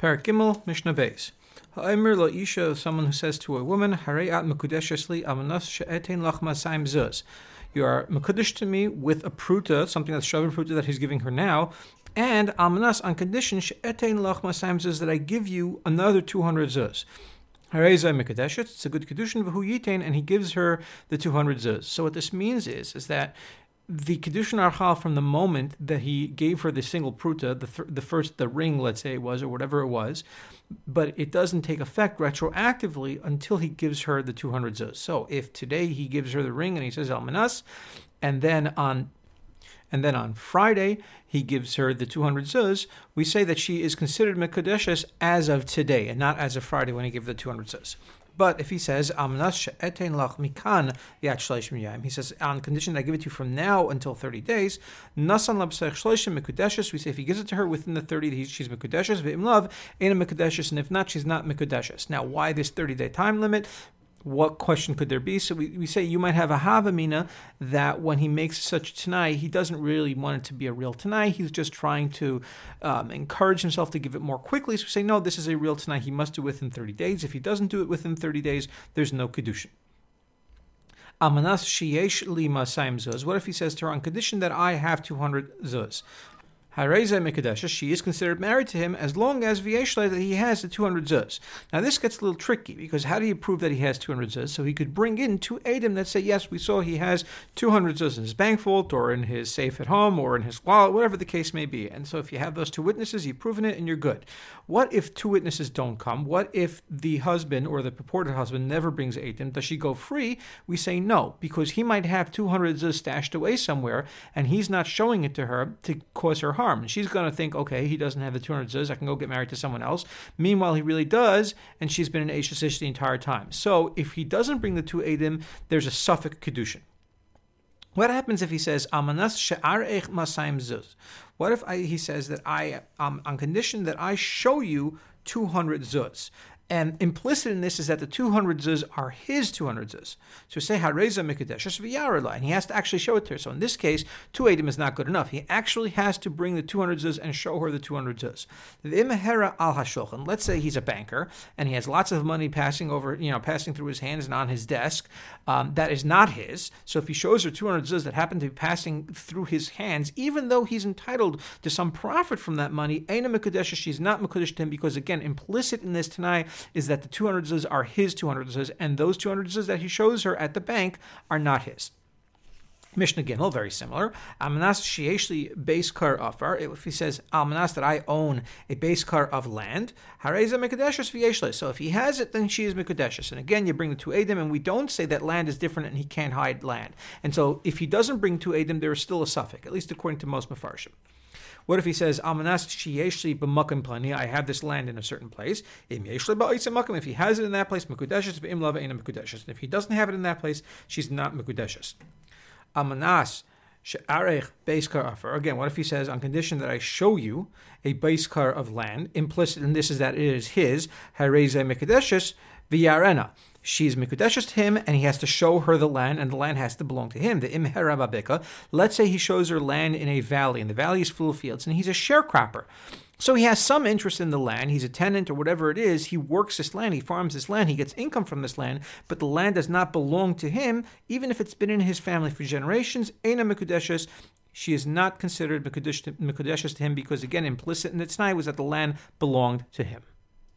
Parak Gimel, Mishnah Beis. Ha'omer lo isha, someone who says to a woman, Harei at mekudeshes li amanos she'etein lach masayim zuz. You are mekudesh to me with a pruta, something that's shaved pruta that he's giving her now, and amanas on condition she'etein lach masayim zuz, that I give you another 200 zuz. Harei zay mekudeshes, it's a good kedushin v'hu yitain, and he gives her the 200 zuz. So what this means is that the Kedushin Archal, from the moment that he gave her the single pruta, the ring, let's say it was, or whatever it was, but it doesn't take effect retroactively until he gives her the 200 zuz. So if today he gives her the ring and he says Almanas, and then on Friday he gives her the 200 zuz, we say that she is considered Mekudeshes as of today, and not as of Friday when he gave the 200 zuz. But if he says, Amnas she'etein lach mikan yat shleishim yayim, he says, on condition that I give it to you from now until 30 days, nasan labsech shleishim mekudeshes, we say if he gives it to her within the 30 she's mekudeshes, ve'im lav, ain't a mekudeshes, and if not, she's not mekudeshes. Now, why this 30-day time limit? What question could there be? So we say you might have a havamina that when he makes such tanai, he doesn't really want it to be a real tanai. He's just trying to encourage himself to give it more quickly. So we say, no, this is a real tanai. He must do it within 30 days. If he doesn't do it within 30 days, there's no kedushin. Amanas sheyesh li masayim zuz. What if he says to her, on condition that I have 200 zuz? Hareza Mekudeshes, she is considered married to him as long as Vieshle that he has the 200 zuz. Now this gets a little tricky because how do you prove that he has 200 zuz? So he could bring in two Edom that say, yes, we saw he has 200 zuz in his bank vault or in his safe at home or in his wallet, whatever the case may be. And so if you have those two witnesses, you've proven it and you're good. What if two witnesses don't come? What if the husband or the purported husband never brings Edom? Does she go free? We say no, because he might have 200 zuz stashed away somewhere and he's not showing it to her to cause her harm. And she's going to think, okay, he doesn't have the 200 zuz, I can go get married to someone else. Meanwhile, he really does, and she's been an Eish Ish the entire time. So if he doesn't bring the two Edom, there's a suffix kedushin. What happens if he says, Amanas she'ar eich masayim zuz? What if he says that I, on condition that I show you 200 zuz? And implicit in this is that the 200 zuz are his 200 zuz. So say, Hareza Mekudeshes v'yarela, and he has to actually show it to her. So in this case, 2 Edom is not good enough. He actually has to bring the 200 zuz and show her the 200 zuz. V'imahera al hashulchan. Let's say he's a banker, and he has lots of money passing through his hands and on his desk. That is not his. So if he shows her 200 zuz that happen to be passing through his hands, even though he's entitled to some profit from that money, Eina Mekudeshes, she's not Mekudesh to him, because again, implicit in this Tanai is that the 200 zuz are his 200 zuz, and those 200 zuz that he shows her at the bank are not his. Mishnah Gimel, very similar. Almanas sheyesh beis kar afar. If he says almanas that I own a beis kar of land, hareza mekudeshes v'yesh. So if he has it, then she is mekudeshes. And again, you bring the two Edom, and we don't say that land is different and he can't hide land. And so if he doesn't bring two Edom, there is still a suffix, at least according to most mefarshim. What if he says, Almanas sheyeshli b'makim plani, I have this land in a certain place. Im yeshli ba'otzim makim, if he has it in that place, mekudeshes v'im lava eina mekudeshes. And if he doesn't have it in that place, she's not mekudeshes. Almanas she'arech beis kar afar. Again, what if he says, on condition that I show you a beis kar of land, implicit in this is that it is his, hareze mekudeshes v'yarena. She's mekudeshes to him, and he has to show her the land, and the land has to belong to him. The imhera babeka. Let's say he shows her land in a valley, and the valley is full of fields, and he's a sharecropper. So he has some interest in the land. He's a tenant or whatever it is. He works this land. He farms this land. He gets income from this land, but the land does not belong to him, even if it's been in his family for generations. Eina mekudeshes. She is not considered mekudeshes to him because, again, implicit in the Tanai was that the land belonged to him.